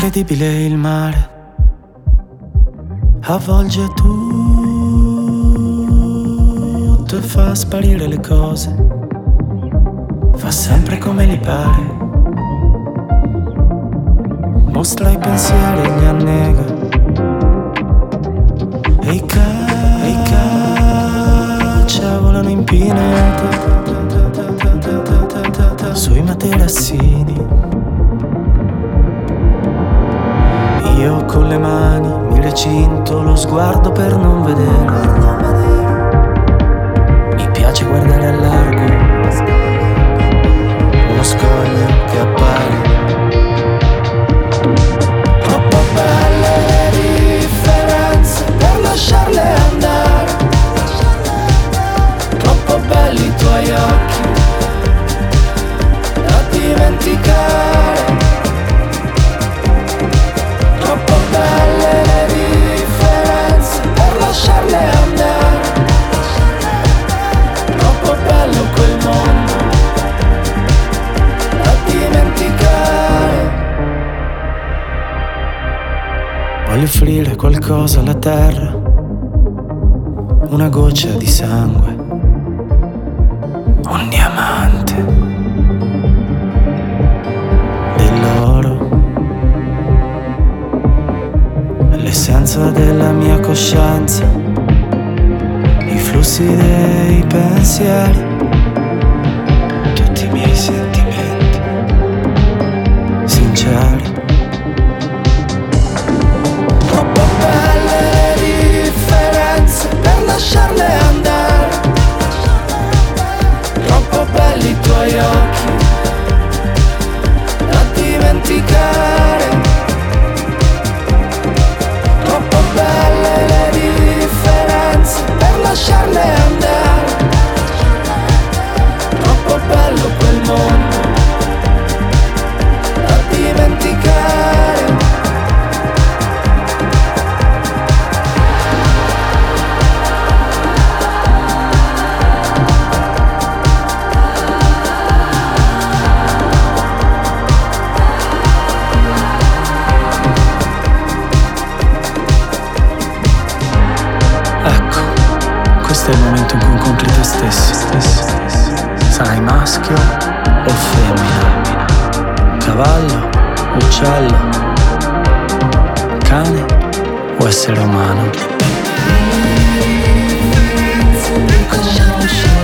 incredibile il mare avvolge tutto e fa sparire le cose, fa sempre come gli pare, mostra i pensieri e li annega, e i caccia volano in pineta sui materassini. Io con le mani mi recinto lo sguardo per non vedere. Mi piace guardare al largo uno scoglio che appare. Troppo belle le differenze per lasciarle andare. Troppo belli i tuoi occhi da dimenticare. Troppo belle le differenze per lasciarle andare. Troppo bello quel mondo da dimenticare. Voglio offrire qualcosa alla terra, una goccia di sangue, un diamante, dell'oro, l'essenza della mia coscienza, i flussi dei pensieri, tutti i miei sentimenti sinceri. Troppo belle le differenze per lasciarle andare. Troppo belli i tuoi occhi da dimenticare. Troppo belle le differenze per lasciarle andare. Troppo bello quel mondo da dimenticare. Questo è il momento in cui incontri te stesso. Sarai maschio o femmina, cavallo, uccello, cane o essere umano.